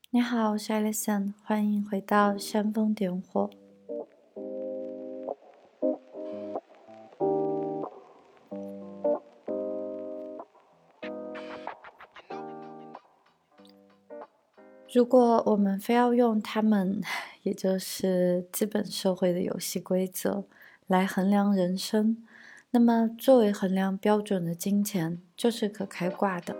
你好，我是 Alison，欢迎回到煽风点火。如果我们非要用他们，也就是资本社会的游戏规则来衡量人生，那么作为衡量标准的金钱就是可开挂的。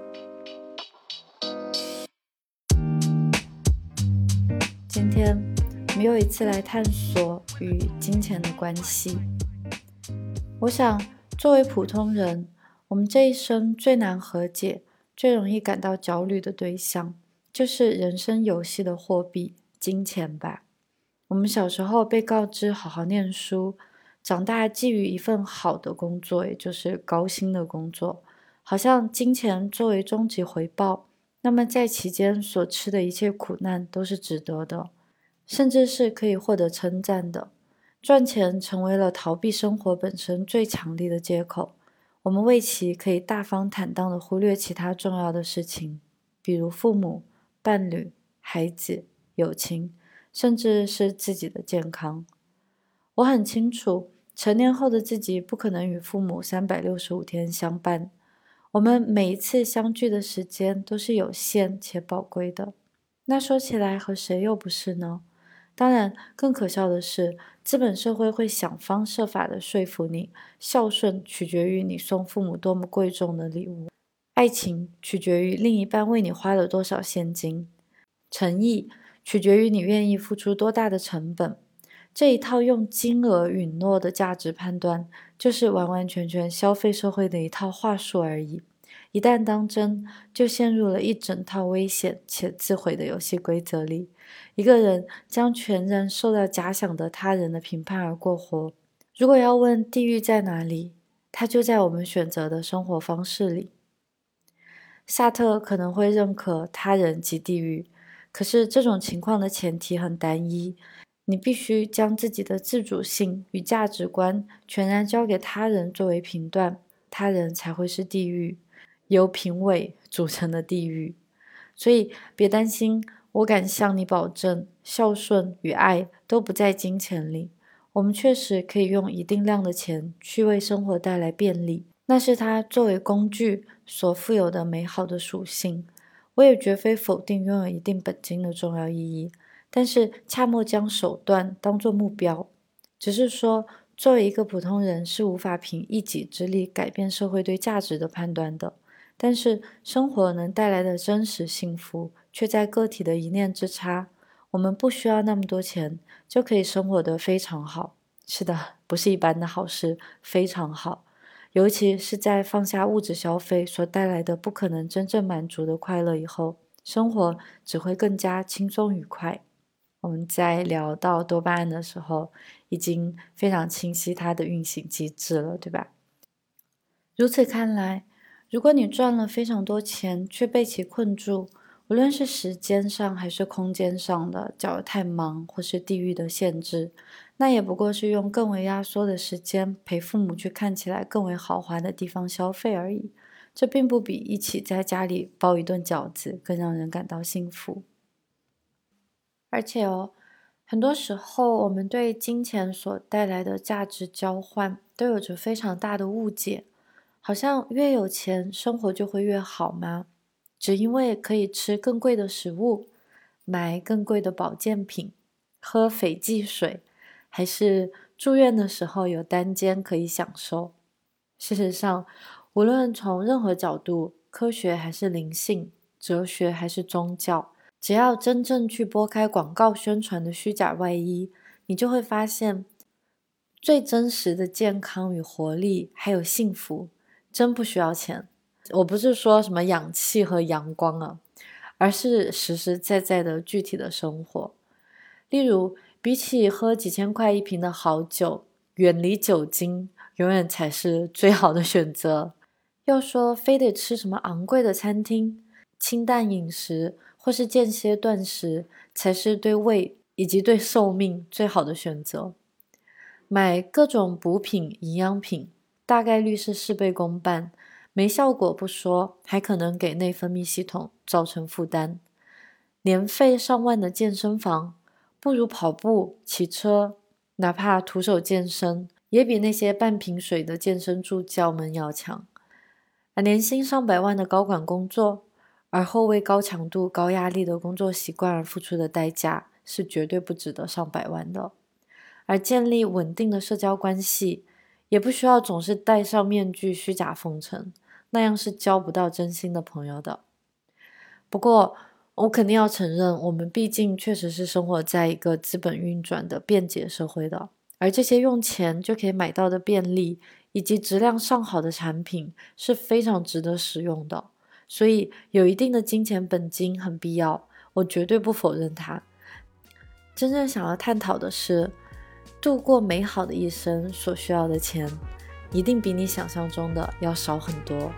今天我们又一次来探索与金钱的关系。我想，作为普通人，我们这一生最难和解、最容易感到焦虑的对象，就是人生游戏的货币——金钱吧。我们小时候被告知好好念书，长大觊觎一份好的工作，也就是高薪的工作，好像金钱作为终极回报，那么在其间所吃的一切苦难都是值得的，甚至是可以获得称赞的。赚钱成为了逃避生活本身最强力的借口，我们为其可以大方坦荡地忽略其他重要的事情，比如父母、伴侣、孩子、友情，甚至是自己的健康。我很清楚，成年后的自己不可能与父母365天相伴，我们每一次相聚的时间都是有限且宝贵的。那说起来，和谁又不是呢？当然，更可笑的是，资本社会会想方设法地说服你，孝顺取决于你送父母多么贵重的礼物，爱情取决于另一半为你花了多少现金，诚意取决于你愿意付出多大的成本。这一套用金额允诺的价值判断，就是完完全全消费社会的一套话术而已。一旦当真，就陷入了一整套危险且自毁的游戏规则里。一个人将全然受到假想的他人的评判而过活。如果要问地狱在哪里，它就在我们选择的生活方式里。萨特可能会认可他人即地狱，可是这种情况的前提很单一，你必须将自己的自主性与价值观全然交给他人作为评断，他人才会是地狱，由评委组成的地狱。所以别担心，我敢向你保证，孝顺与爱都不在金钱里。我们确实可以用一定量的钱去为生活带来便利，那是它作为工具所富有的美好的属性。我也绝非否定拥有一定本金的重要意义，但是恰莫将手段当作目标。只是说，作为一个普通人是无法凭一己之力改变社会对价值的判断的。但是生活能带来的真实幸福，却在个体的一念之差。我们不需要那么多钱，就可以生活得非常好。是的，不是一般的好事，非常好。尤其是在放下物质消费所带来的不可能真正满足的快乐以后，生活只会更加轻松愉快。我们在聊到多巴胺的时候，已经非常清晰它的运行机制了，对吧？如此看来，如果你赚了非常多钱，却被其困住，无论是时间上还是空间上的，假如太忙或是地域的限制，那也不过是用更为压缩的时间陪父母去看起来更为豪华的地方消费而已。这并不比一起在家里包一顿饺子更让人感到幸福。而且很多时候我们对金钱所带来的价值交换都有着非常大的误解。好像越有钱，生活就会越好吗？只因为可以吃更贵的食物，买更贵的保健品，喝斐济水，还是住院的时候有单间可以享受？事实上，无论从任何角度，科学还是灵性，哲学还是宗教，只要真正去拨开广告宣传的虚假外衣，你就会发现，最真实的健康与活力，还有幸福，真不需要钱。我不是说什么氧气和阳光啊，而是实实在在的具体的生活。例如，比起喝几千块一瓶的好酒，远离酒精永远才是最好的选择。要说非得吃什么昂贵的餐厅，清淡饮食或是间歇断食，才是对胃以及对寿命最好的选择。买各种补品、营养品，大概率是事倍功半，没效果不说，还可能给内分泌系统造成负担。 年费上万的健身房，不如跑步、骑车，哪怕徒手健身，也比那些半瓶水的健身助教们要强。而年薪上百万的高管工作，而后为高强度、高压力的工作习惯而付出的代价，是绝对不值得上百万的。而建立稳定的社交关系，也不需要总是戴上面具虚假奉承，那样是交不到真心的朋友的。不过，我肯定要承认，我们毕竟确实是生活在一个资本运转的便捷社会的，而这些用钱就可以买到的便利，以及质量上好的产品是非常值得使用的，所以有一定的金钱本金很必要，我绝对不否认它。真正想要探讨的是，度过美好的一生所需要的钱，一定比你想象中的要少很多。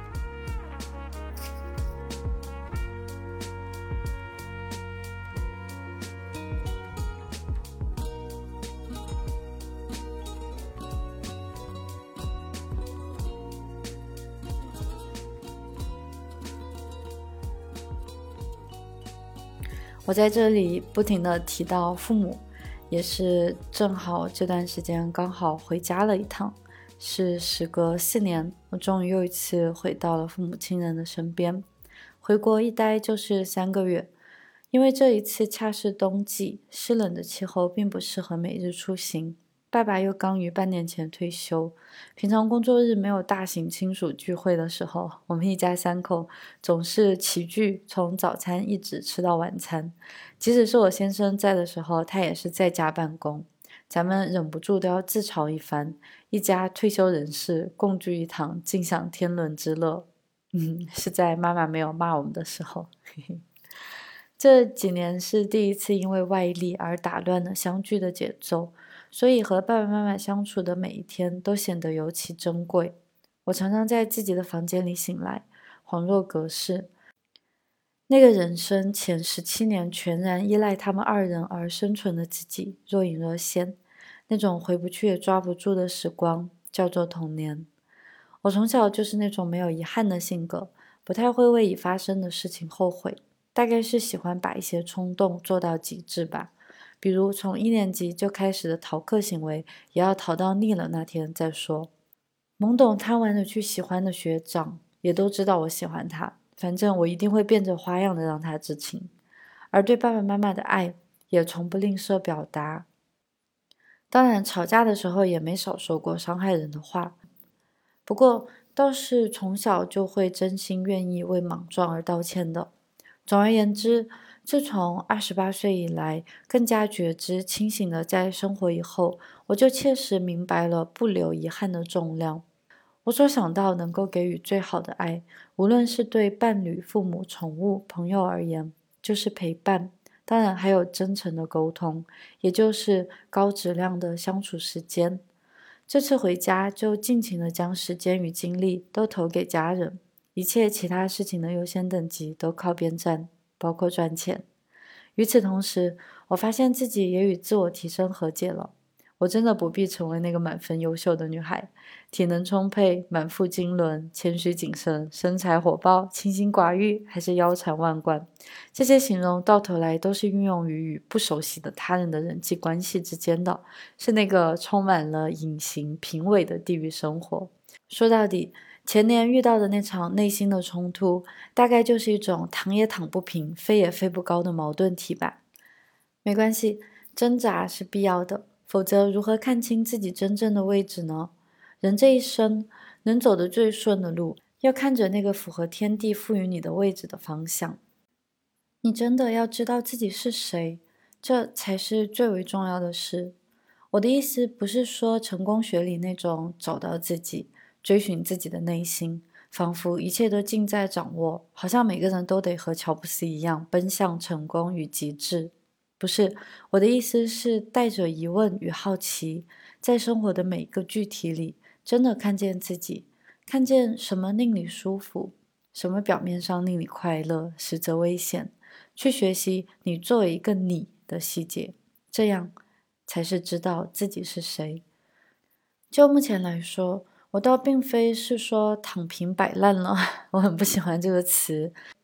我在这里不停地提到父母，也是正好这段时间刚好回家了一趟，是时隔4年，我终于又一次回到了父母亲人的身边。回国一待就是3个月，因为这一次恰是冬季，湿冷的气候并不适合每日出行。爸爸又刚于半年前退休，平常工作日没有大型亲属聚会的时候，我们一家3口总是齐聚，从早餐一直吃到晚餐。即使是我先生在的时候，他也是在家办公，咱们忍不住都要自嘲一番，一家退休人士共聚一堂，尽享天伦之乐。是在妈妈没有骂我们的时候。这几年是第一次因为外力而打乱了相聚的节奏，所以和爸爸妈妈相处的每一天都显得尤其珍贵。我常常在自己的房间里醒来，恍若隔世。那个人生前17年全然依赖他们2人而生存的自己若隐若现，那种回不去也抓不住的时光叫做童年。我从小就是那种没有遗憾的性格，不太会为已发生的事情后悔，大概是喜欢把一些冲动做到极致吧。比如从1年级就开始的逃课行为，也要逃到腻了那天再说。懵懂贪玩的去喜欢的学长，也都知道我喜欢他，反正我一定会变着花样的让他知情。而对爸爸妈妈的爱，也从不吝啬表达。当然吵架的时候也没少说过伤害人的话，不过倒是从小就会真心愿意为莽撞而道歉的。总而言之，自从28岁以来，更加觉知清醒的在生活以后，我就切实明白了不留遗憾的重量。我所想到能够给予最好的爱，无论是对伴侣、父母、宠物、朋友而言，就是陪伴，当然还有真诚的沟通，也就是高质量的相处时间。这次回家就尽情的将时间与精力都投给家人，一切其他事情的优先等级都靠边站，包括赚钱。与此同时，我发现自己也与自我提升和解了。我真的不必成为那个满分优秀的女孩，体能充沛、满腹经纶、谦虚谨慎、身材火爆、清心寡欲，还是腰缠万贯，这些形容到头来都是运用于与不熟悉的他人的人际关系之间的，是那个充满了隐形评委的地狱生活。说到底，前年遇到的那场内心的冲突，大概就是一种躺也躺不平、飞也飞不高的矛盾体吧。没关系，挣扎是必要的，否则如何看清自己真正的位置呢？人这一生能走得最顺的路，要看着那个符合天地赋予你的位置的方向。你真的要知道自己是谁，这才是最为重要的事。我的意思不是说成功学里那种找到自己，追寻自己的内心，仿佛一切都尽在掌握，好像每个人都得和乔布斯一样奔向成功与极致。不是，我的意思是带着疑问与好奇，在生活的每一个具体里，真的看见自己，看见什么令你舒服，什么表面上令你快乐，实则危险，去学习你作为一个你的细节，这样才是知道自己是谁。就目前来说，我倒并非是说躺平摆烂了，我很不喜欢这个词。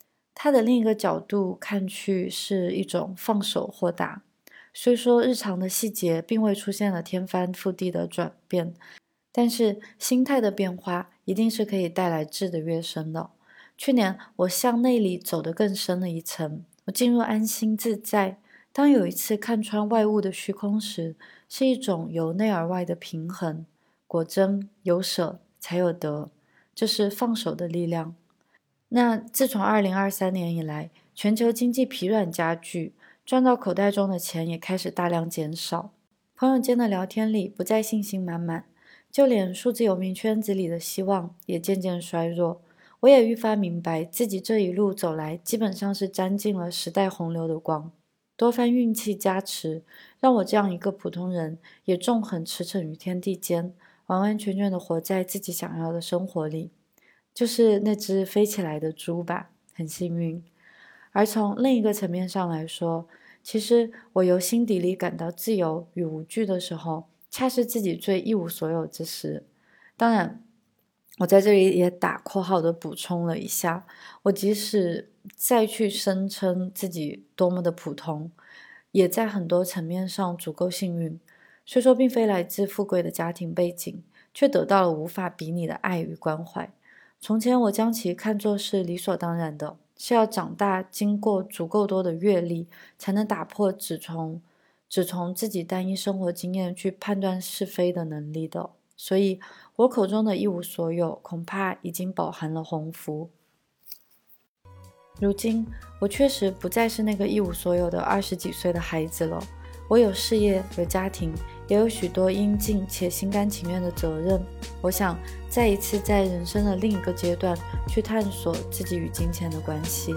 它的另一个角度看去是一种放手豁达。虽说日常的细节并未出现了天翻覆地的转变，但是心态的变化一定是可以带来质的跃升的。去年我向内里走得更深了一层，我进入安心自在。当有一次看穿外物的虚空时，是一种由内而外的平衡。果真有舍才有得，这是放手的力量。那自从2023年以来，全球经济疲软加剧，赚到口袋中的钱也开始大量减少。朋友间的聊天里不再信心满满，就连数字游民圈子里的希望也渐渐衰弱。我也愈发明白，自己这一路走来，基本上是沾尽了时代洪流的光。多番运气加持，让我这样一个普通人，也纵横驰骋于天地间，完完全全的活在自己想要的生活里。就是那只飞起来的猪吧，很幸运。而从另一个层面上来说，其实我由心底里感到自由与无惧的时候，恰是自己最一无所有之时。当然，我在这里也打括号的补充了一下，我即使再去声称自己多么的普通，也在很多层面上足够幸运。虽说并非来自富贵的家庭背景，却得到了无法比拟的爱与关怀。从前我将其看作是理所当然的，是要长大经过足够多的阅历，才能打破只从自己单一生活经验去判断是非的能力的。所以我口中的一无所有，恐怕已经饱含了鸿福。如今我确实不再是那个一无所有的20几岁的孩子了，我有事业，有家庭，也有许多应尽且心甘情愿的责任。我想再一次在人生的另一个阶段去探索自己与金钱的关系。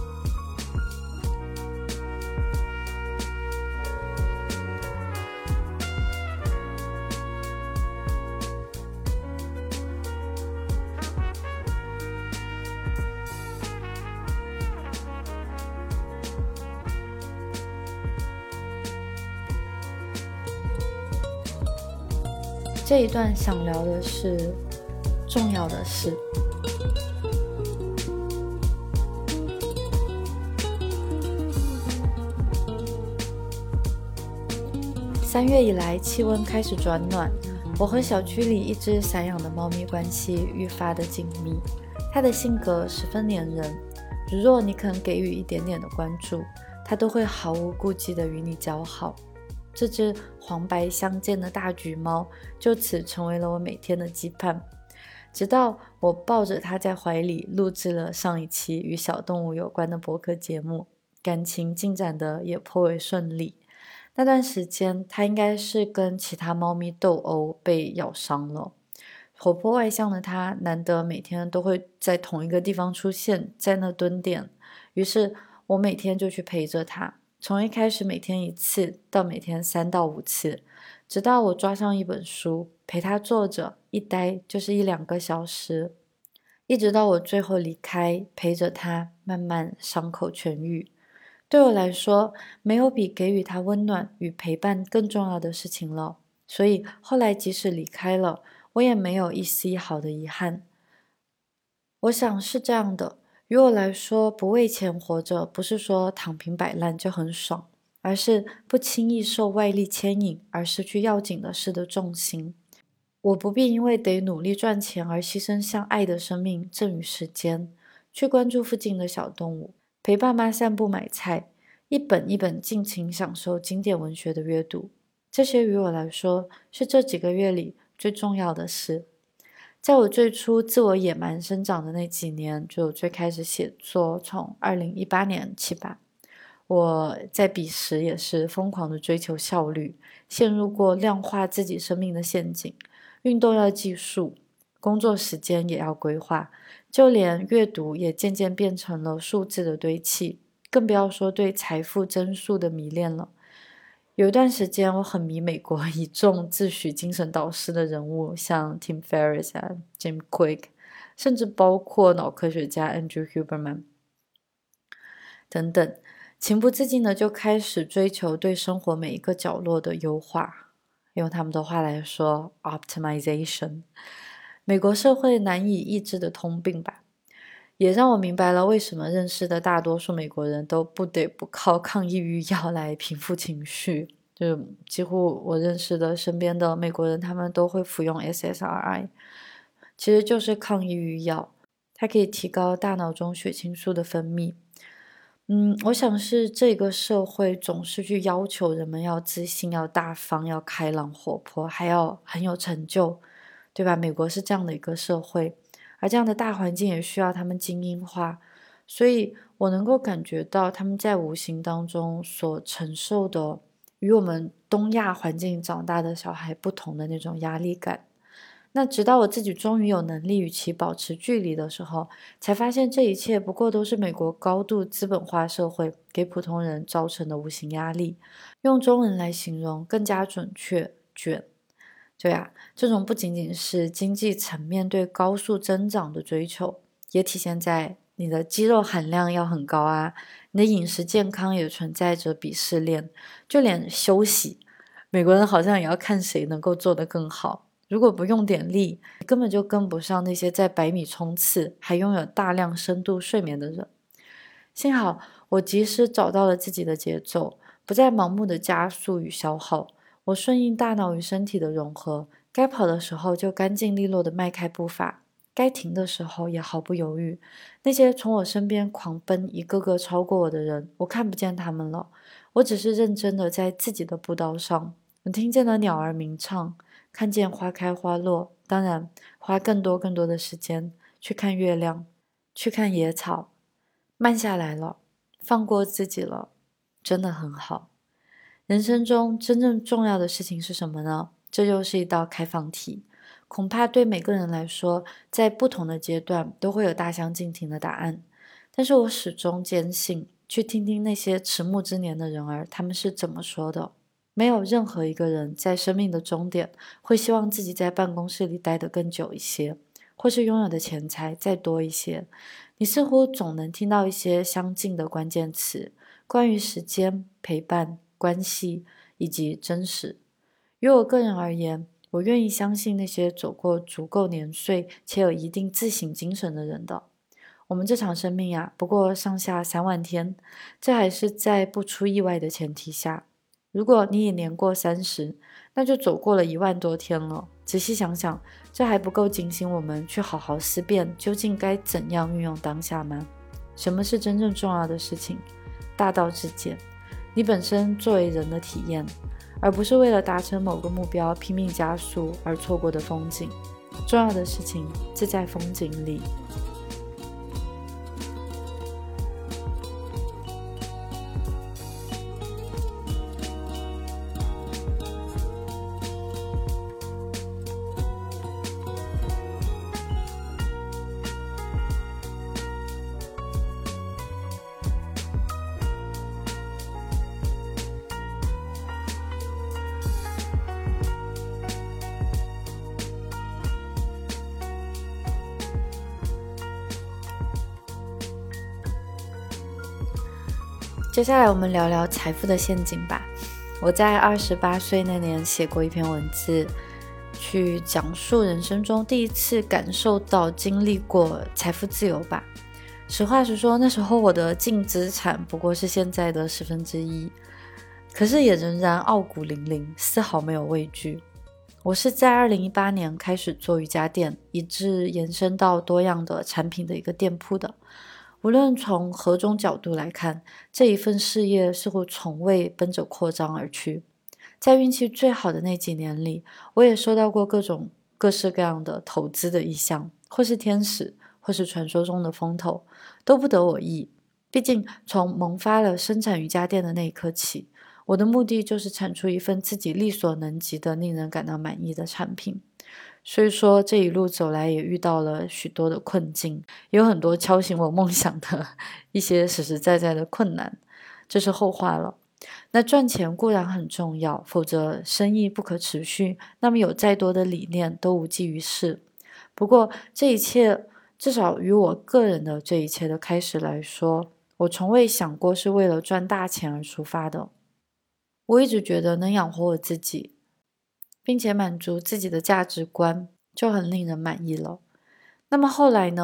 这一段想聊的是重要的事。3月以来，气温开始转暖，我和小区里一只散养的猫咪关系愈发的紧密。它的性格十分粘人，如若你肯给予一点点的关注，它都会毫无顾忌地与你交好。这只黄白相间的大橘猫就此成为了我每天的羁绊，直到我抱着它在怀里录制了上一期与小动物有关的播客节目，感情进展的也颇为顺利。那段时间它应该是跟其他猫咪斗殴被咬伤了，活泼外向的它难得每天都会在同一个地方出现，在那蹲点，于是我每天就去陪着它，从一开始每天1次到每天3到5次，直到我抓上一本书陪他坐着，一待就是1-2个小时，一直到我最后离开，陪着他慢慢伤口痊愈。对我来说，没有比给予他温暖与陪伴更重要的事情了，所以后来即使离开了，我也没有一丝一毫的遗憾。我想是这样的，于我来说，不为钱活着，不是说躺平摆烂就很爽，而是不轻易受外力牵引而失去要紧的事的重心。我不必因为得努力赚钱而牺牲向爱的生命赠予时间，去关注附近的小动物，陪爸妈散步买菜，一本一本尽情享受经典文学的阅读。这些于我来说，是这几个月里最重要的事。在我最初自我野蛮生长的那几年，就最开始写作，从2018年起吧，我在彼时也是疯狂的追求效率，陷入过量化自己生命的陷阱。运动要计数，工作时间也要规划，就连阅读也渐渐变成了数字的堆砌，更不要说对财富增速的迷恋了。有一段时间我很迷美国一众自诩精神导师的人物，像 Tim Ferriss 啊、Jim Quick， 甚至包括脑科学家 Andrew Huberman 等等，情不自禁的就开始追求对生活每一个角落的优化，用他们的话来说 optimization， 美国社会难以抑制的通病吧。 也让我明白了为什么认识的大多数美国人都不得不靠抗抑郁药来平复情绪。就几乎我认识的身边的美国人，他们都会服用 SSRI， 其实就是抗抑郁药，它可以提高大脑中血清素的分泌。我想是这个社会总是去要求人们要自信、要大方、要开朗活泼，还要很有成就，对吧？美国是这样的一个社会，而这样的大环境也需要他们精英化，所以我能够感觉到他们在无形当中所承受的与我们东亚环境长大的小孩不同的那种压力感。那直到我自己终于有能力与其保持距离的时候，才发现这一切不过都是美国高度资本化社会给普通人造成的无形压力。用中文来形容更加准确，卷。对啊，这种不仅仅是经济层面对高速增长的追求，也体现在你的肌肉含量要很高啊，你的饮食健康也存在着鄙视链，就连休息，美国人好像也要看谁能够做得更好。如果不用点力，根本就跟不上那些在100米冲刺还拥有大量深度睡眠的人。幸好我及时找到了自己的节奏，不再盲目的加速与消耗。我顺应大脑与身体的融合，该跑的时候就干净利落的迈开步伐，该停的时候也毫不犹豫。那些从我身边狂奔一个个超过我的人，我看不见他们了，我只是认真的在自己的步道上。我听见了鸟儿鸣唱，看见花开花落，当然花更多的时间去看月亮，去看野草，慢下来了，放过自己了，真的很好。人生中真正重要的事情是什么呢？这就是一道开放题，恐怕对每个人来说，在不同的阶段都会有大相径庭的答案。但是我始终坚信，去听听那些迟暮之年的人儿，他们是怎么说的。没有任何一个人在生命的终点会希望自己在办公室里待得更久一些，或是拥有的钱财再多一些。你似乎总能听到一些相近的关键词，关于时间、陪伴、关系以及真实。于我个人而言，我愿意相信那些走过足够年岁且有一定自省精神的人的。我们这场生命呀，不过上下3万天，这还是在不出意外的前提下。如果你已年过30，那就走过了1万多天了。仔细想想，这还不够警醒我们去好好思辨，究竟该怎样运用当下吗？什么是真正重要的事情？大道至简，你本身作为人的体验，而不是为了达成某个目标拼命加速而错过的风景。重要的事情自在风景里。接下来我们聊聊财富的陷阱吧。我在28岁那年写过一篇文字，去讲述人生中第一次感受到经历过财富自由吧。实话实说，那时候我的净资产不过是现在的1/10，可是也仍然傲骨凛凛，丝毫没有畏惧。我是在2018年开始做瑜伽垫，以致延伸到多样的产品的一个店铺的。无论从何种角度来看，这一份事业似乎从未奔着扩张而去。在运气最好的那几年里，我也收到过各式各样的投资的意向，或是天使，或是传说中的风投，都不得我意。毕竟从萌发了生产瑜伽垫的那一刻起，我的目的就是产出一份自己力所能及的令人感到满意的产品。所以说这一路走来也遇到了许多的困境，也有很多敲醒我梦想的一些实实在在的困难，这是后话了。那赚钱固然很重要，否则生意不可持续，那么有再多的理念都无济于事。不过这一切，至少于我个人的这一切的开始来说，我从未想过是为了赚大钱而出发的。我一直觉得能养活我自己，并且满足自己的价值观就很令人满意了。那么后来呢，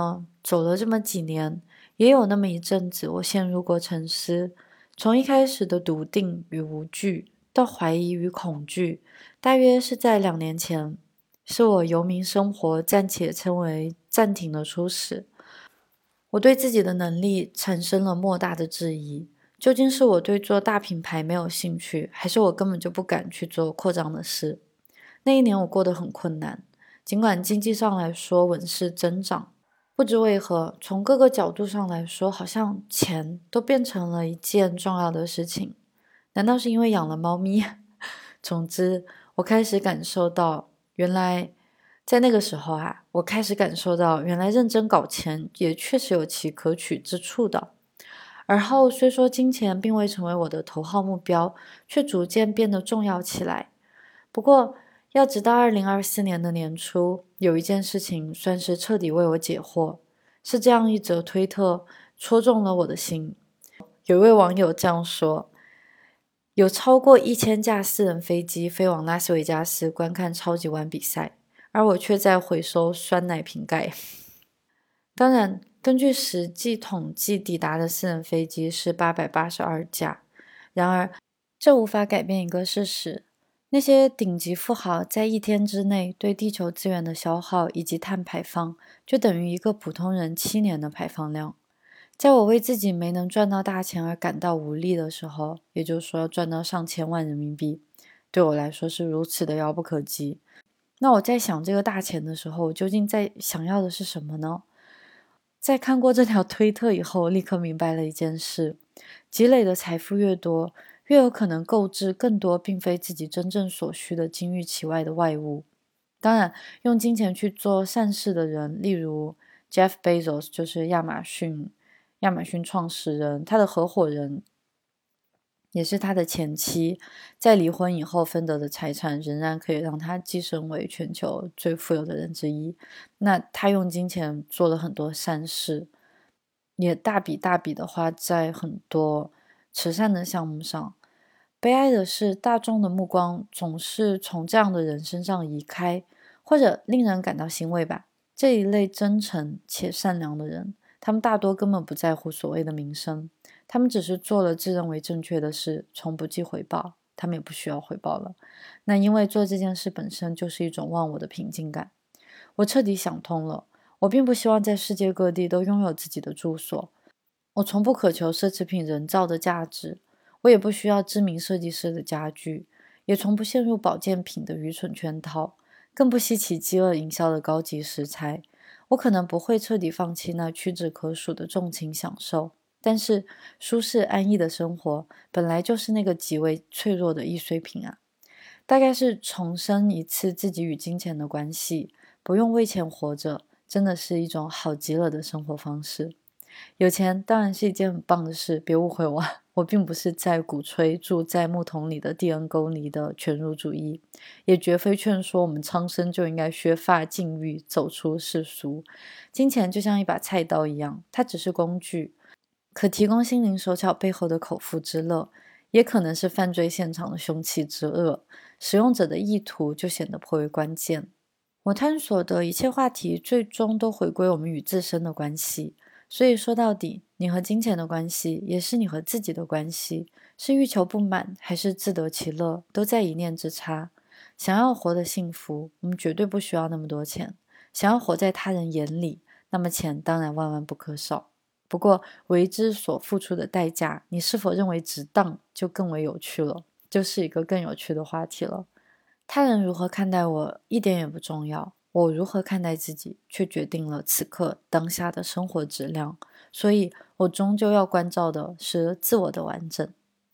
走了这么几年，也有那么一阵子我陷入过沉思，从一开始的笃定与无惧，到怀疑与恐惧，大约是在2年前，是我游民生活暂且称为暂停的初始。我对自己的能力产生了莫大的质疑，究竟是我对做大品牌没有兴趣，还是我根本就不敢去做扩张的事？那一年我过得很困难，尽管经济上来说稳是增长，不知为何，从各个角度上来说，好像钱都变成了一件重要的事情。难道是因为养了猫咪？总之，我开始感受到，原来在那个时候我开始感受到，原来认真搞钱也确实有其可取之处的。而后虽说金钱并未成为我的头号目标，却逐渐变得重要起来。不过，要直到2024年的年初，有一件事情算是彻底为我解惑，是这样一则推特戳中了我的心。有一位网友这样说：有超过1000架私人飞机飞往拉斯维加斯观看超级碗比赛，而我却在回收酸奶瓶盖。当然，根据实际统计，抵达的私人飞机是882架。然而，这无法改变一个事实：那些顶级富豪在一天之内对地球资源的消耗以及碳排放，就等于一个普通人7年的排放量。在我为自己没能赚到大钱而感到无力的时候，也就是说赚到上千万人民币，对我来说是如此的遥不可及。那我在想这个大钱的时候，究竟在想要的是什么呢？在看过这条推特以后，立刻明白了一件事：积累的财富越多，越有可能购置更多并非自己真正所需的金玉其外的外物。当然，用金钱去做善事的人，例如 Jeff Bezos， 就是亚马逊创始人，他的合伙人也是他的前妻，在离婚以后分得的财产仍然可以让他跻身为全球最富有的人之一。那他用金钱做了很多善事，也大笔大笔的花在很多慈善的项目上。悲哀的是，大众的目光总是从这样的人身上移开，或者令人感到欣慰吧。这一类真诚且善良的人，他们大多根本不在乎所谓的名声，他们只是做了自认为正确的事，从不计回报，他们也不需要回报了。那因为做这件事本身就是一种忘我的平静感。我彻底想通了，我并不希望在世界各地都拥有自己的住所，我从不渴求奢侈品人造的价值，我也不需要知名设计师的家具，也从不陷入保健品的愚蠢圈套，更不稀奇饥饿营销的高级食材。我可能不会彻底放弃那屈指可数的纵情享受，但是舒适安逸的生活本来就是那个极为脆弱的易碎品啊。大概是重申一次自己与金钱的关系，不用为钱活着，真的是一种好极了的生活方式。有钱当然是一件很棒的事，别误会我，我并不是在鼓吹住在木桶里的蒂恩沟里的全儒主义，也绝非劝说我们苍生就应该削发禁欲，走出世俗。金钱就像一把菜刀一样，它只是工具，可提供心灵手巧背后的口腹之乐，也可能是犯罪现场的凶器之恶，使用者的意图就显得颇为关键。我探索的一切话题最终都回归我们与自身的关系，所以说到底，你和金钱的关系也是你和自己的关系，是欲求不满还是自得其乐，都在一念之差。想要活得幸福，我们绝对不需要那么多钱，想要活在他人眼里，那么钱当然万万不可少。不过为之所付出的代价，你是否认为值当，就更为有趣了，就是一个更有趣的话题了。他人如何看待我一点也不重要，我如何看待自己却决定了此刻当下的生活质量，所以我终究要关照的是自我的完整。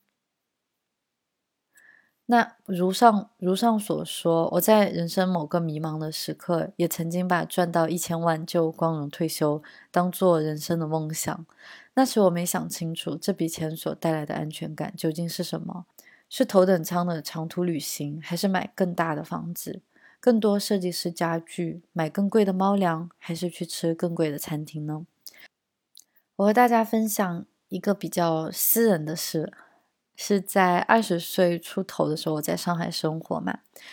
那如上所说，我在人生某个迷茫的时刻，也曾经把赚到1000万就光荣退休当做人生的梦想。那时我没想清楚这笔钱所带来的安全感究竟是什么，是头等舱的长途旅行，还是买更大的房子，更多设计师家具，买更贵的猫粮，还是去吃更贵的餐厅呢？我和大家分享一个比较私人的事，是在20岁出头的时候，我在上海生活嘛。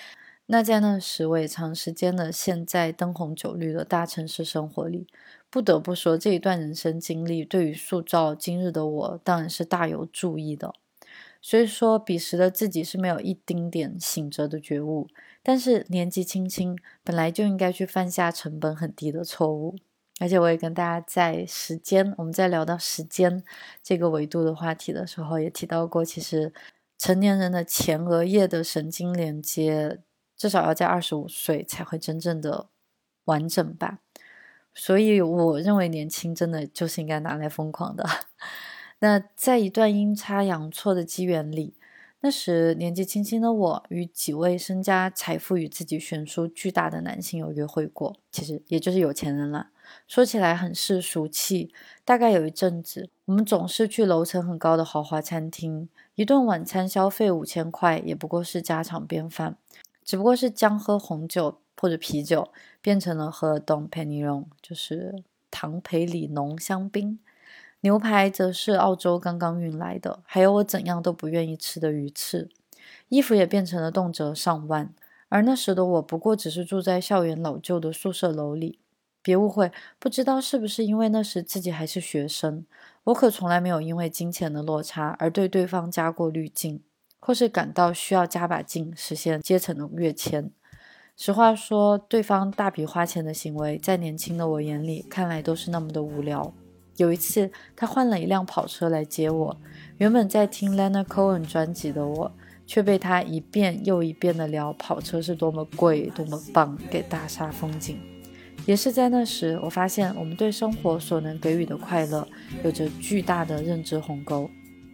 那在那时我也长时间的陷在灯红酒绿的大城市生活里，不得不说这一段人生经历对于塑造今日的我当然是大有助益的。所以说彼时的自己是没有一丁点醒着的觉悟，但是年纪轻轻本来就应该去犯下成本很低的错误。而且我也跟大家在我们在聊到时间这个维度的话题的时候也提到过，其实成年人的前额叶的神经连接至少要在25岁才会真正的完整吧。所以我认为年轻真的就是应该拿来疯狂的。那在一段阴差阳错的机缘里，那时年纪轻轻的我与几位身家财富与自己悬殊巨大的男性有约会过，其实也就是有钱人啦。说起来很是俗气，大概有一阵子我们总是去楼层很高的豪华餐厅，一顿晚餐消费5000块也不过是家常便饭，只不过是将喝红酒或者啤酒变成了喝Dom Pérignon，就是糖培里浓香槟，牛排则是澳洲刚刚运来的，还有我怎样都不愿意吃的鱼翅，衣服也变成了动辄上万，而那时的我不过只是住在校园老旧的宿舍楼里。别误会，不知道是不是因为那时自己还是学生，我可从来没有因为金钱的落差而对对方加过滤镜，或是感到需要加把劲实现阶层的跃迁。实话说，对方大笔花钱的行为在年轻的我眼里看来都是那么的无聊。有一次他换了一辆跑车来接我，原本在听 Leonard Cohen 专辑的我却被他一遍又一遍的聊跑车是多么贵多么棒给大煞风景。也是在那时，我发现我们对生活所能给予的快乐有着巨大的认知鸿沟。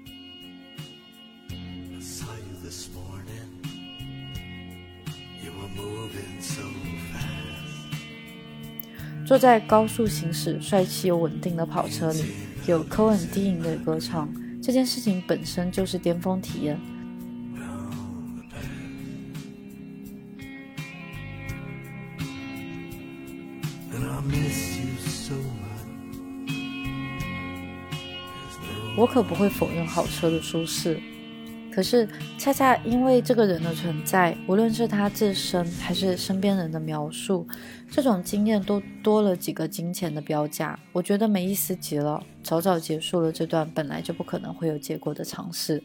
坐在高速行驶、帅气又稳定的跑车里，有Cohen低吟的歌唱，这件事情本身就是巅峰体验。我可不会否认好车的舒适，可是恰恰因为这个人的存在，无论是他自身还是身边人的描述，这种经验都多了几个金钱的标价，我觉得没意思极了，早早结束了这段本来就不可能会有结果的尝试。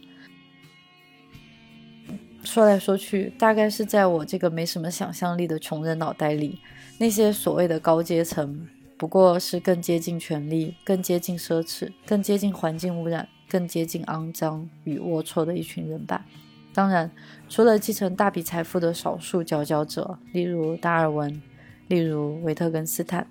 说来说去，大概是在我这个没什么想象力的穷人脑袋里，那些所谓的高阶层不过是更接近权力、更接近奢侈、更接近环境污染、更接近肮脏与龌龊的一群人吧。当然，除了继承大笔财富的少数佼佼者，例如达尔文，例如维特根斯坦。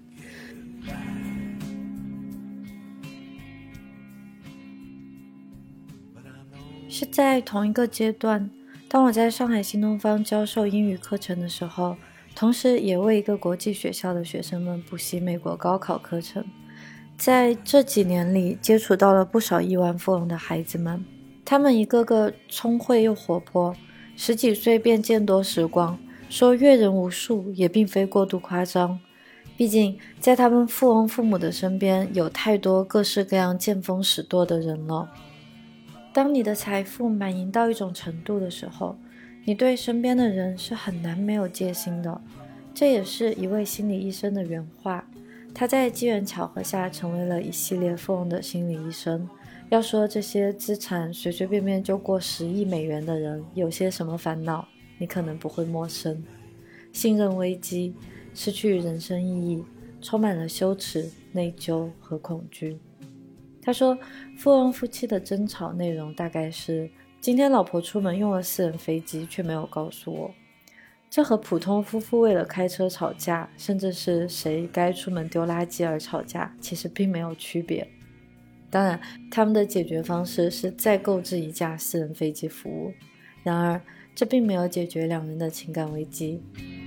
是在同一个阶段，当我在上海新东方教授英语课程的时候，同时也为一个国际学校的学生们补习美国高考课程。在这几年里，接触到了不少亿万富翁的孩子们，他们一个个聪慧又活泼，10几岁便见多识广，说阅人无数也并非过度夸张。毕竟在他们富翁父母的身边，有太多各式各样见风使舵的人了。当你的财富满盈到一种程度的时候，你对身边的人是很难没有戒心的。这也是一位心理医生的原话，他在机缘巧合下成为了一系列富翁的心理医生。要说这些资产随随便便就过10亿美元的人有些什么烦恼，你可能不会陌生。信任危机，失去人生意义，充满了羞耻、内疚和恐惧。他说，富翁夫妻的争吵内容大概是，今天老婆出门用了私人飞机，却没有告诉我。这和普通夫妇为了开车吵架，甚至是谁该出门丢垃圾而吵架，其实并没有区别。当然，他们的解决方式是再购置一架私人飞机服务。然而，这并没有解决两人的情感危机。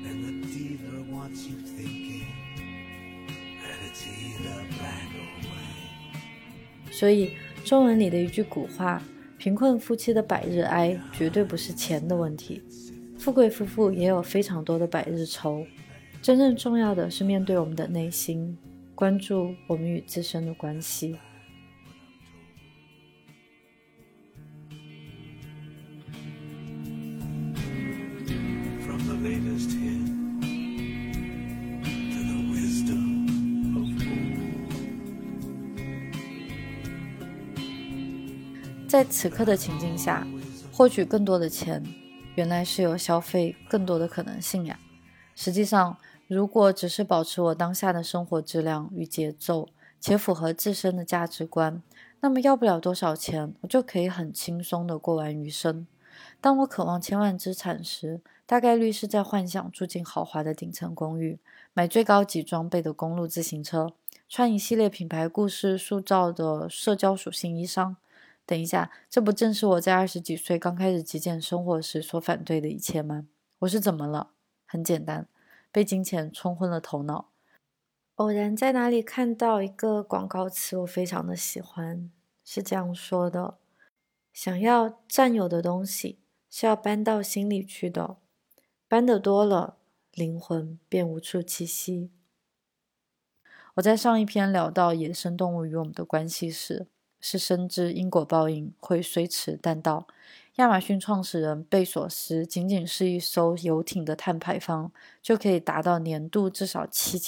所以中文里的一句古话，贫困夫妻的百日哀绝对不是钱的问题，富贵夫妇也有非常多的百日愁。真正重要的是面对我们的内心，关注我们与自身的关系。From the latest hint to the wisdom of fools. 在此刻的情境下，获取更多的钱，原来是有消费更多的可能性呀。实际上，如果只是保持我当下的生活质量与节奏，且符合自身的价值观，那么要不了多少钱，我就可以很轻松地过完余生。当我渴望千万资产时，大概率是在幻想住进豪华的顶层公寓，买最高级装备的公路自行车，穿一系列品牌故事塑造的社交属性衣裳。等一下，这不正是我在20几岁刚开始极简生活时所反对的一切吗？我是怎么了？很简单，被金钱冲昏了头脑。偶然在哪里看到一个广告词，我非常的喜欢，是这样说的：想要占有的东西是要搬到心里去的，搬得多了，灵魂便无处栖息。我在上一篇聊到野生动物与我们的关系时，是深知因果报应会虽迟但到。亚马逊创始人贝索斯仅仅是一艘游艇的碳排放就可以达到年度至少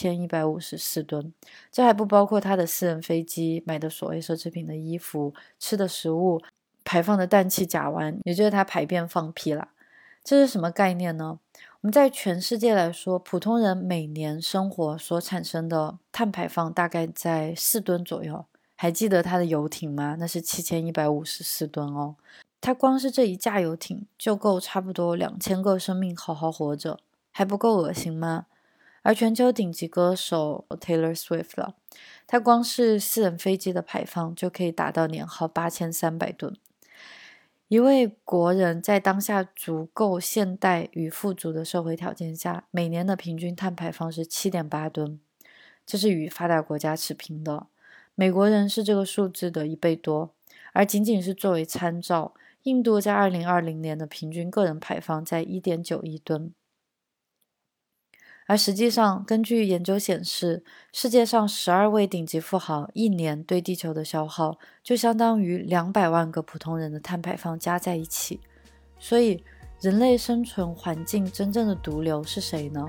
7154吨，这还不包括他的私人飞机、买的所谓奢侈品的衣服、吃的食物、排放的氮气甲烷，也就是他排便放屁啦。这是什么概念呢？我们在全世界来说，普通人每年生活所产生的碳排放大概在4吨左右。还记得他的游艇吗？那是7154吨哦。他光是这一架游艇就够差不多2000个生命好好活着，还不够恶心吗？而全球顶级歌手 Taylor Swift 了，他光是私人飞机的排放就可以达到年耗8300吨。一位国人在当下足够现代与富足的社会条件下，每年的平均碳排放是7.8吨，这是与发达国家持平的。美国人是这个数字的1倍多，而仅仅是作为参照，印度在2020年的平均个人排放在 1.9 亿吨。而实际上，根据研究显示，世界上12位顶级富豪一年对地球的消耗，就相当于200万个普通人的碳排放加在一起。所以，人类生存环境真正的毒瘤是谁呢？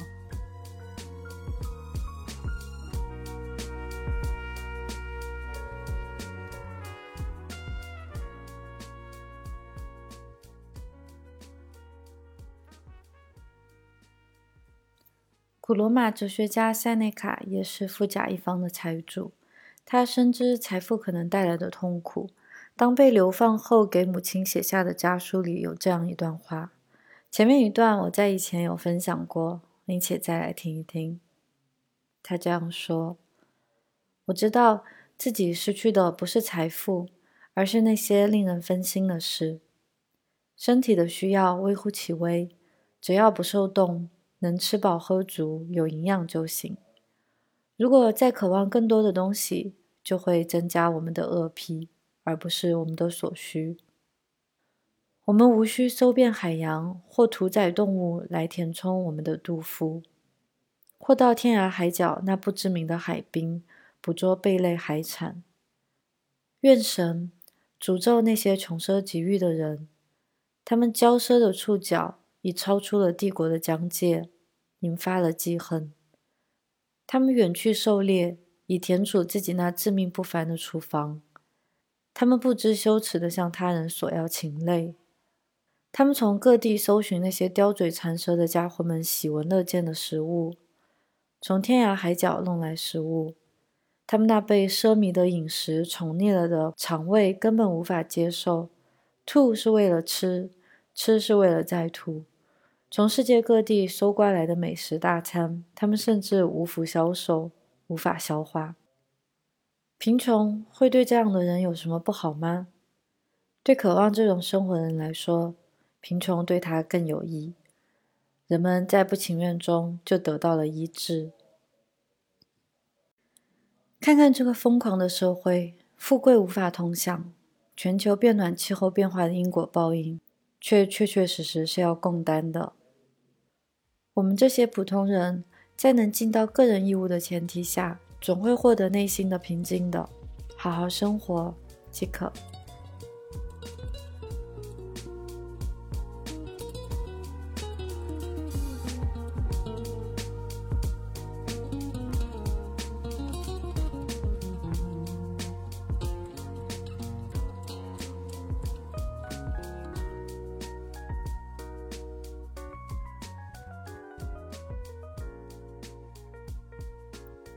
古罗马哲学家塞内卡也是富甲一方的财主，他深知财富可能带来的痛苦。当被流放后给母亲写下的家书里有这样一段话，前面一段我在以前有分享过，并且再来听一听。他这样说：我知道自己失去的不是财富，而是那些令人分心的事。身体的需要微乎其微，只要不受冻，能吃饱喝足，有营养就行。如果再渴望更多的东西，就会增加我们的饿癖，而不是我们的所需。我们无需搜遍海洋或屠宰动物来填充我们的肚腹，或到天涯海角那不知名的海滨捕捉贝类海产。愿神诅咒那些穷奢极欲的人，他们骄奢的触角已超出了帝国的疆界，引发了记恨。他们远去狩猎，以填储自己那自命不凡的厨房。他们不知羞耻地向他人索要禽类。他们从各地搜寻那些叼嘴馋舌的家伙们喜闻乐见的食物，从天涯海角弄来食物。他们那被奢靡的饮食宠溺了的肠胃根本无法接受，吐是为了吃，吃是为了再吐。从世界各地搜刮来的美食大餐，他们甚至无福消受，无法消化。贫穷会对这样的人有什么不好吗？对渴望这种生活的人来说，贫穷对他更有益。人们在不情愿中就得到了医治。看看这个疯狂的社会，富贵无法同享，全球变暖气候变化的因果报应，却确确实实是要共担的。我们这些普通人，在能尽到个人义务的前提下，总会获得内心的平静的。好好生活即可。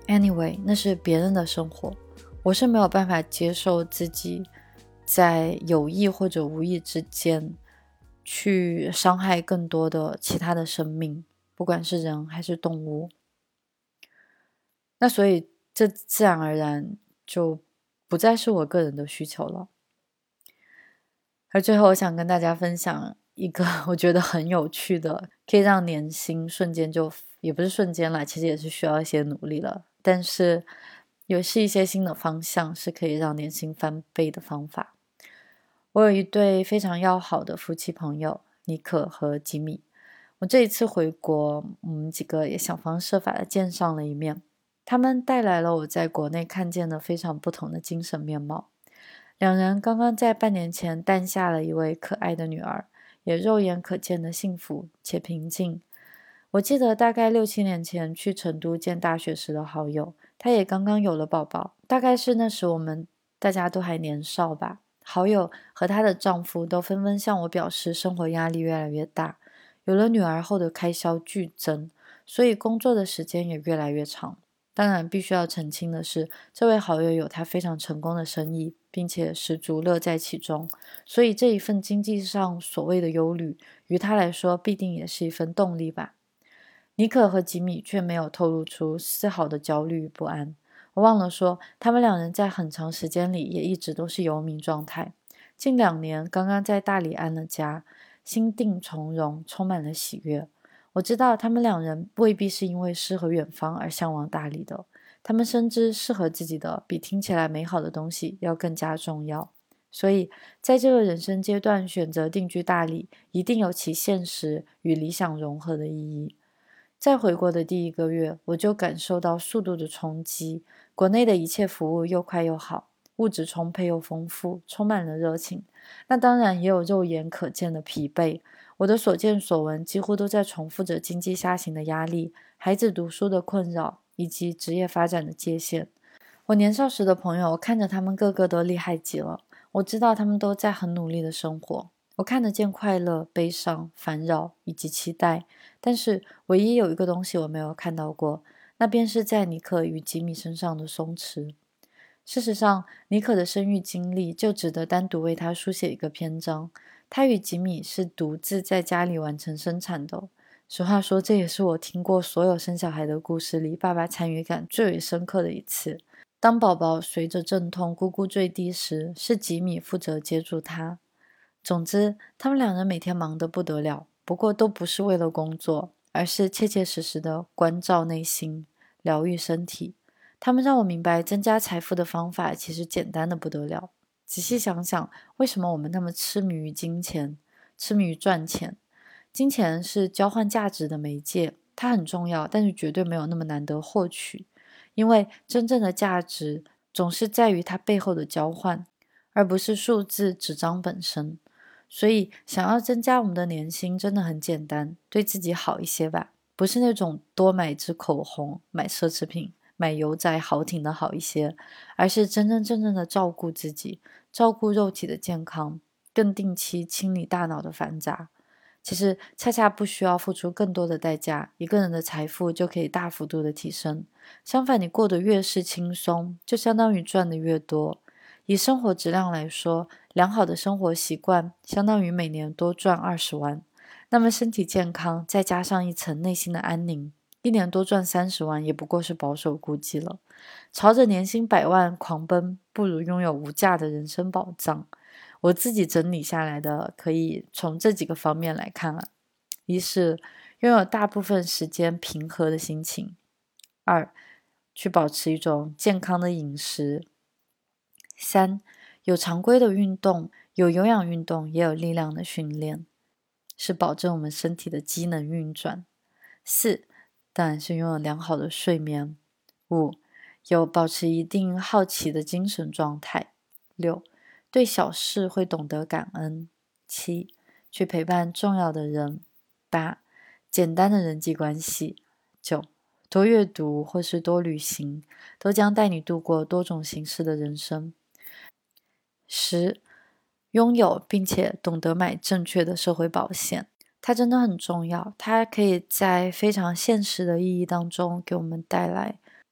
Anyway， 那是别人的生活，我是没有办法接受自己在有意或者无意之间去伤害更多的其他的生命，不管是人还是动物。那所以这自然而然就不再是我个人的需求了。而最后我想跟大家分享一个我觉得很有趣的，可以让年薪瞬间就，也不是瞬间啦，其实也是需要一些努力了，但是是一些新的方向是可以让年薪翻倍的方法。我有一对非常要好的夫妻朋友，尼可和吉米。我这一次回国，我们几个也想方设法的见上了一面。他们带来了我在国内看见的非常不同的精神面貌。两人刚刚在半年前诞下了一位可爱的女儿，也肉眼可见的幸福且平静。我记得大概6-7年前去成都见大学时的好友，她也刚刚有了宝宝，大概是那时我们大家都还年少吧。好友和她的丈夫都纷纷向我表示生活压力越来越大，有了女儿后的开销剧增，所以工作的时间也越来越长。当然必须要澄清的是，这位好友有他非常成功的生意，并且十足乐在其中，所以这一份经济上所谓的忧虑，于他来说必定也是一份动力吧。尼可和吉米却没有透露出丝毫的焦虑与不安。我忘了说，他们两人在很长时间里也一直都是游民状态。近2年刚刚在大理安了家，心定从容，充满了喜悦。我知道他们两人未必是因为诗和远方而向往大理的，他们深知适合自己的比听起来美好的东西要更加重要。所以在这个人生阶段选择定居大理，一定有其现实与理想融合的意义。在回国的第1个月，我就感受到速度的冲击。国内的一切服务又快又好，物质充沛又丰富，充满了热情。那当然也有肉眼可见的疲惫。我的所见所闻几乎都在重复着经济下行的压力、孩子读书的困扰以及职业发展的界限。我年少时的朋友，看着他们个个都厉害极了，我知道他们都在很努力的生活。我看得见快乐、悲伤、烦扰以及期待，但是唯一有一个东西我没有看到过，那便是在尼可与吉米身上的松弛。事实上，尼可的生育经历就值得单独为他书写一个篇章。他与吉米是独自在家里完成生产的。实话说，这也是我听过所有生小孩的故事里爸爸参与感最为深刻的一次。当宝宝随着阵痛咕咕坠地时，是吉米负责接住他。总之，他们两人每天忙得不得了，不过都不是为了工作，而是切切实实的关照内心，疗愈身体。他们让我明白，增加财富的方法其实简单的不得了。仔细想想，为什么我们那么痴迷于金钱，痴迷于赚钱？金钱是交换价值的媒介，它很重要，但是绝对没有那么难得获取。因为真正的价值总是在于它背后的交换，而不是数字纸张本身。所以想要增加我们的年薪真的很简单，对自己好一些吧，不是那种多买支口红、买奢侈品、买油仔豪挺的好一些，而是真真正正的照顾自己，照顾肉体的健康，更定期清理大脑的繁杂。其实恰恰不需要付出更多的代价，一个人的财富就可以大幅度的提升。相反，你过得越是轻松，就相当于赚的越多。以生活质量来说，良好的生活习惯相当于每年多赚20万。那么身体健康再加上一层内心的安宁，1年多赚30万也不过是保守估计了。朝着年薪100万狂奔，不如拥有无价的人生保障。我自己整理下来的可以从这几个方面来看啊。一是拥有大部分时间平和的心情。2去保持一种健康的饮食。3有常规的运动，有有氧运动，也有力量的训练，是保证我们身体的机能运转。4当然是拥有良好的睡眠。5有保持一定好奇的精神状态。6对小事会懂得感恩。7去陪伴重要的人。8简单的人际关系。9多阅读或是多旅行，都将带你度过多种形式的人生。10拥有并且懂得买正确的社会保险，它真的很重要，它可以在非常现实的意义当中给我们带来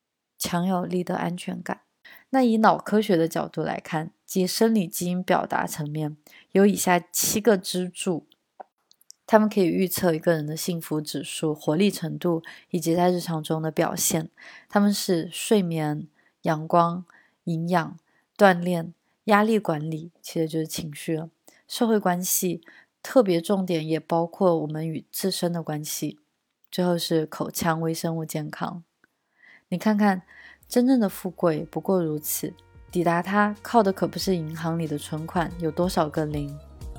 强有力的安全感。那以脑科学的角度来看，即生理基因表达层面，有以下7个支柱，他们可以预测一个人的幸福指数、活力程度以及在日常中的表现。他们是睡眠、阳光、营养、锻炼、压力管理，其实就是情绪了，社会关系，特别重点也包括我们与自身的关系，最后是口腔微生物健康。你看看，真正的富贵不过如此，抵达它靠的可不是银行里的存款有多少个零。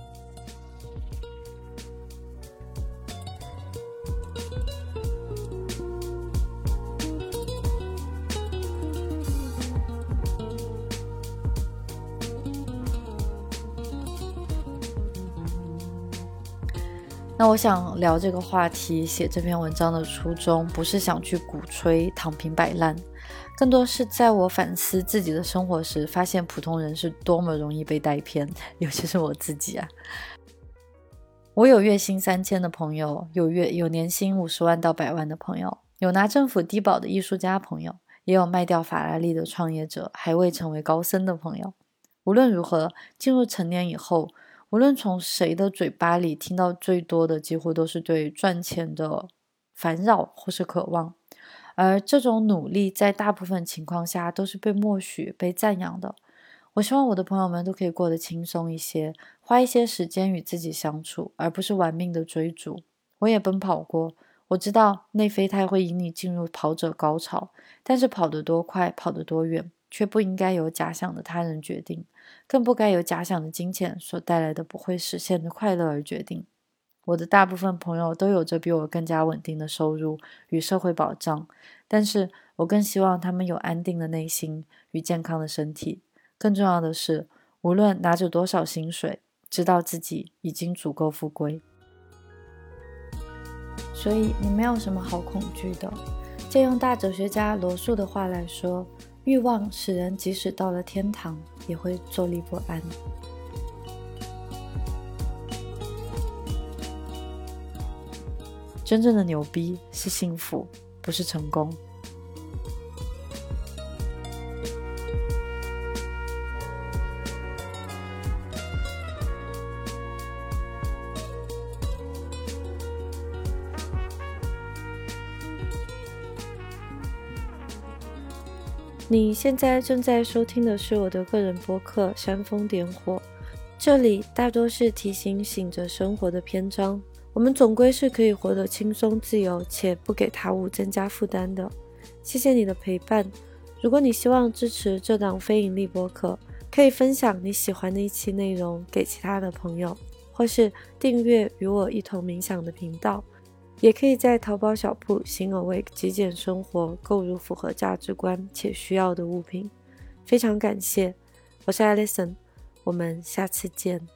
那我想聊这个话题，写这篇文章的初衷不是想去鼓吹躺平摆烂，更多是在我反思自己的生活时，发现普通人是多么容易被带偏，尤其是我自己啊。我有月薪3000的朋友，有年薪50万到100万的朋友，有拿政府低保的艺术家朋友，也有卖掉法拉利的创业者，还未成为高僧的朋友。无论如何，进入成年以后，无论从谁的嘴巴里听到最多的几乎都是对赚钱的烦扰或是渴望，而这种努力在大部分情况下都是被默许、被赞扬的。我希望我的朋友们都可以过得轻松一些，花一些时间与自己相处，而不是玩命的追逐。我也奔跑过，我知道内啡肽会引你进入跑者高潮，但是跑得多快，跑得多远，却不应该由假想的他人决定，更不该由假想的金钱所带来的不会实现的快乐而决定。我的大部分朋友都有着比我更加稳定的收入与社会保障，但是我更希望他们有安定的内心与健康的身体。更重要的是，无论拿着多少薪水，知道自己已经足够富贵。所以你没有什么好恐惧的。借用大哲学家罗素的话来说，欲望使人即使到了天堂，也会坐立不安。真正的牛逼是幸福，不是成功。你现在正在收听的是我的个人播客《煽风点火》，这里大多是提醒着生活的篇章。我们总归是可以活得轻松自由，且不给他物增加负担的。谢谢你的陪伴。如果你希望支持这档非盈利播客，可以分享你喜欢的一期内容给其他的朋友，或是订阅与我一同冥想的频道。也可以在淘宝小铺新 Awake 极简生活购入符合价值观且需要的物品。非常感谢，我是 Alison，我们下次见。